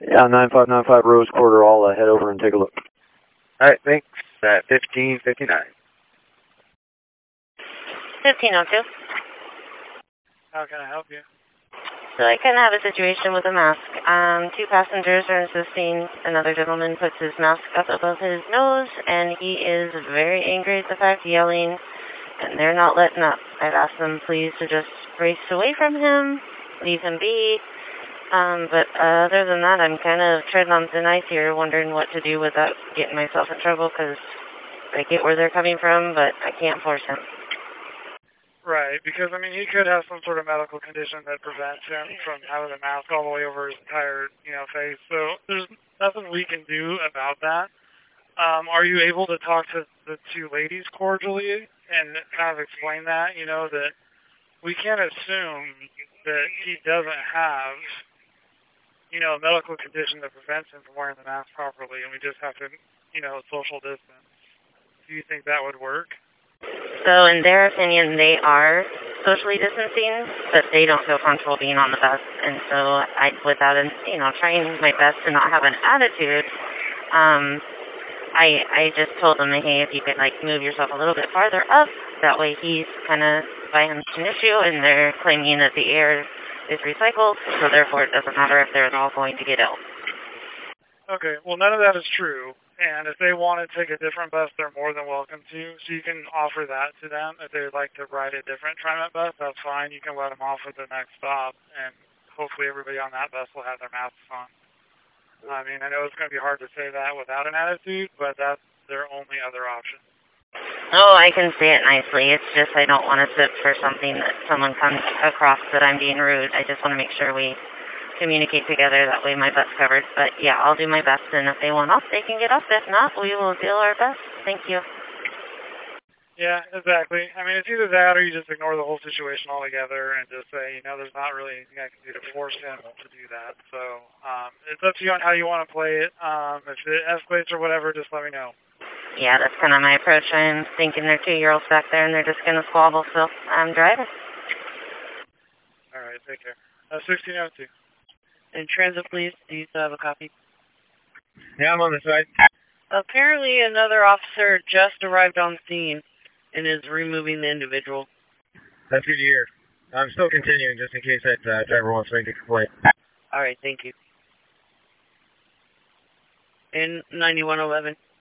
Yeah, 9595 Rose Quarter. I'll head over and take a look. All right, thanks. 1559. 1502. How can I help you? So I kind of have a situation with a mask. Two passengers are insisting another gentleman puts his mask up above his nose, and he is very angry at the fact, yelling, and they're not letting up. I've asked them please to just race away from him, leave him be. But other than that, I'm kind of treading on thin ice here, wondering what to do without getting myself in trouble, because I get where they're coming from, but I can't force him. Right, because, I mean, he could have some sort of medical condition that prevents him from having a mask all the way over his entire, face. So there's nothing we can do about that. Are you able to talk to the two ladies cordially and kind of explain that, that we can't assume that he doesn't have, a medical condition that prevents him from wearing the mask properly, and we just have to, social distance. Do you think that would work? So in their opinion, they are socially distancing, but they don't feel comfortable being on the bus. And so without, trying my best to not have an attitude, I just told them, hey, if you could, move yourself a little bit farther up, that way he's kind of by him an issue, and they're claiming that the air is recycled, so therefore it doesn't matter if they're all going to get ill. Okay, well, none of that is true. And if they want to take a different bus, they're more than welcome to. So you can offer that to them. If they'd like to ride a different TriMet bus, that's fine. You can let them off at the next stop, and hopefully everybody on that bus will have their masks on. I mean, I know it's going to be hard to say that without an attitude, but that's their only other option. Oh, I can say it nicely. It's just I don't want to sit for something that someone comes across that I'm being rude. I just want to make sure we communicate together. That way my butt's covered. But yeah, I'll do my best, and if they want off, they can get off. If not, we will do our best. Thank you. Yeah, exactly. I mean, it's either that or you just ignore the whole situation altogether and just say, there's not really anything I can do to force him to do that. So it's up to you on how you want to play it. If it escalates or whatever, just let me know. Yeah, that's kind of my approach. I'm thinking they're 2-year-olds back there, and they're just going to squabble, so I'm driving. All right, take care. 1602. In transit, please. Do you still have a copy? Yeah, I'm on the side. Apparently, another officer just arrived on scene and is removing the individual. That's good to hear. I'm still continuing just in case that driver wants to make a complaint. All right, thank you. In 9111.